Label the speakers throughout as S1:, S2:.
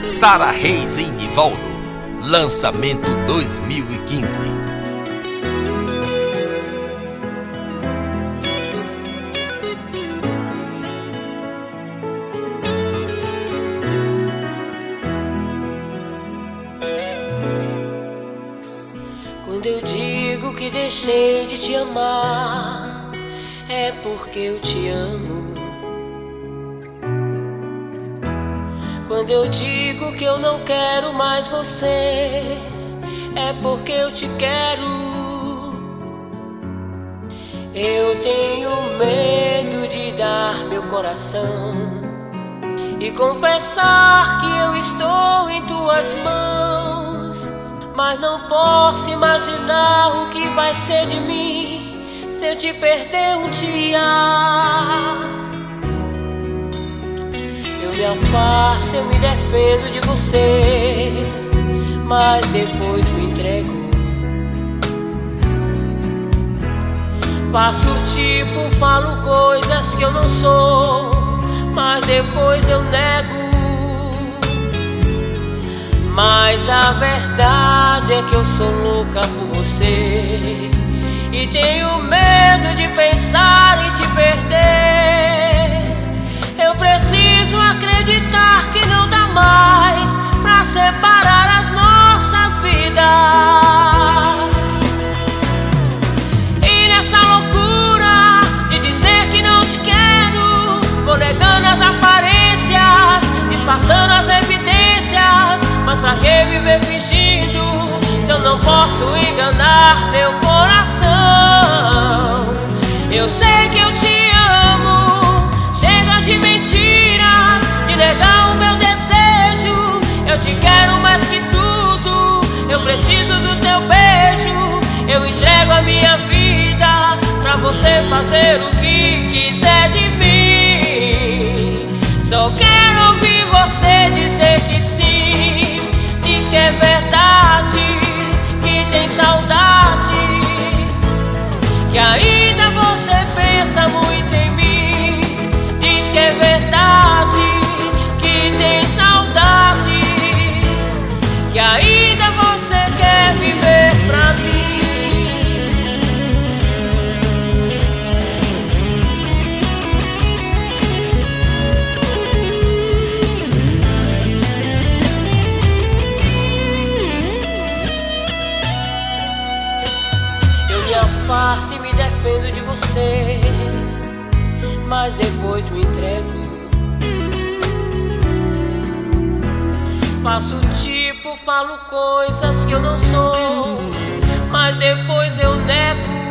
S1: Sara Reis em Nivaldo, lançamento 2015.
S2: Quando eu digo que deixei de te amar, é porque eu te amo. Quando eu digo que eu não quero mais você, é porque eu te quero. Eu tenho medo de dar meu coração e confessar que eu estou em tuas mãos, mas não posso imaginar o que vai ser de mim se eu te perder um dia. Eu me afasto, eu me defendo de você, mas depois me entrego. Faço tipo, falo coisas que eu não sou, mas depois eu nego. Mas a verdade é que eu sou louca por você e tenho medo de pensar em te perder. Eu preciso acreditar que não dá mais pra separar as nossas vidas. E nessa loucura de dizer que não te quero, vou negando as aparências, disfarçando as evidências. Mas pra que viver fingindo se eu não posso enganar meu coração? Eu sei que eu te amo, chega de mentiras, de negar o meu desejo. Eu te quero mais que tudo, eu preciso do teu beijo. Eu entrego a minha vida pra você fazer o que quiser de mim. Só quero ouvir você dizer que sim. Diz que é verdade, que tem saudade, que ainda você pensa muito em mim. Diz que é verdade, que tem saudade, que ainda você quer viver pra mim. Me afasto e me defendo de você, mas depois me entrego. Faço tipo, falo coisas que eu não sou, mas depois eu nego.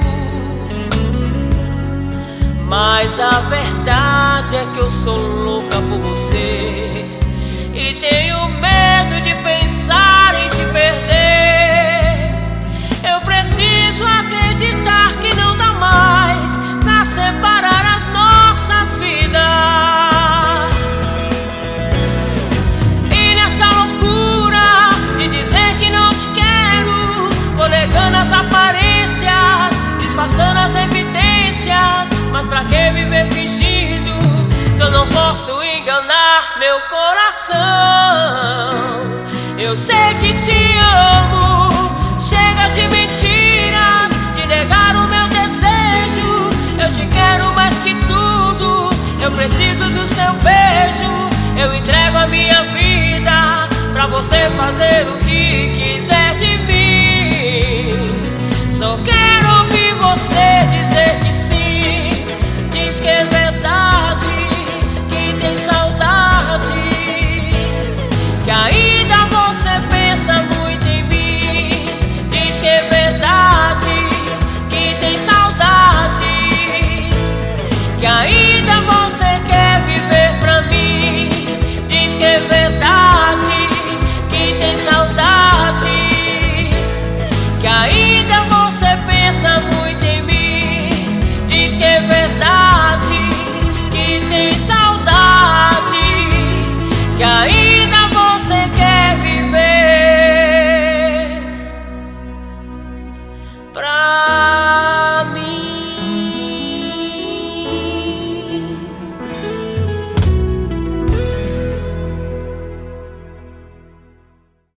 S2: Mas a verdade é que eu sou louca por você e tenho medo de pensar em te perder. Eu preciso acreditar que não dá mais pra separar as nossas vidas. E nessa loucura de dizer que não te quero, vou negando as aparências, disfarçando as evidências. Mas pra que viver fingindo se eu não posso enganar meu coração? Eu sei que te amo, chega de mentiras, de negar o meu desejo. Eu te quero mais que tudo, eu preciso do seu beijo. Eu entrego a minha vida pra você fazer o que quiser de mim. Só quero ouvir você dizer que sim.